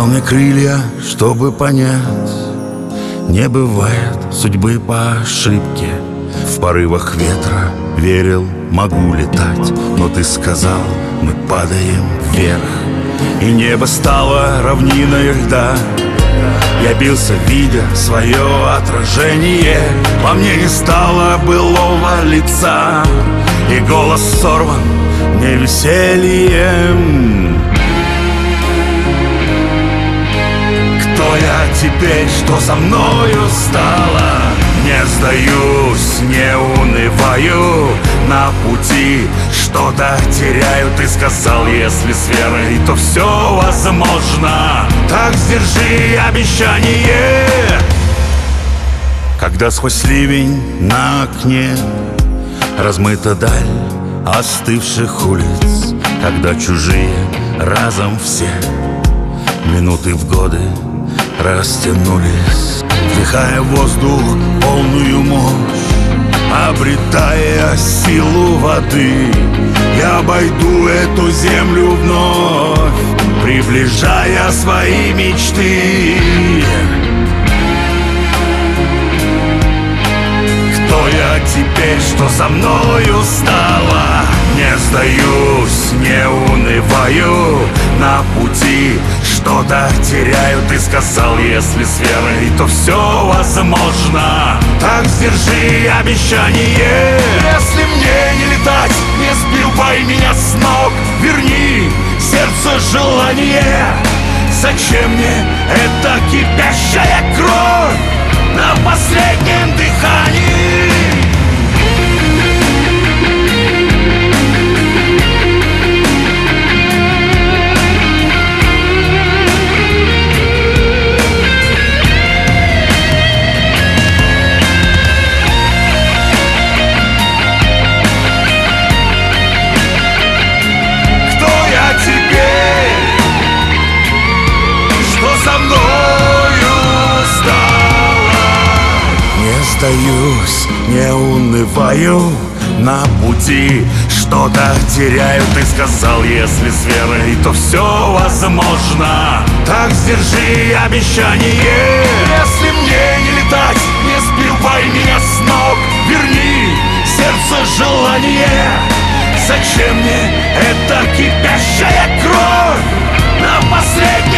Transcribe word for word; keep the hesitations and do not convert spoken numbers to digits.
дал мне крылья, чтобы понять, не бывает судьбы по ошибке. В порывах ветра верил, могу летать, но ты сказал, мы падаем вверх. И небо стало равниной льда. Я бился, видя свое отражение. Во мне не стало былого лица, и голос сорван не весельем. Кто я теперь, что со мною стало? Не сдаюсь, не унываю. На пути что-то теряю. Ты сказал, если с верой, то все возможно. Так сдержи обещание. Когда сквозь ливень на окне размыта даль остывших улиц, когда чужие разом все минуты в годы растянулись, вдыхая воздух полную мощь, обретая силу воды, я обойду эту землю вновь, приближая свои мечты. Кто я теперь, что со мною стало? Не сдаюсь, не унываю. На пути что-то теряю. Ты сказал, если с верой, то все возможно. Так сдержи обещание. Если мне не летать, не сбивай меня с ног. Верни сердце желание. Зачем мне эта кипящая кровь на последнем дыхании? Остаюсь, не унываю. На пути что-то теряю. Ты сказал, если с верой, то все возможно. Так сдержи обещание. Если мне не летать, не сбивай меня с ног. Верни сердце желание. Зачем мне эта кипящая кровь на последнем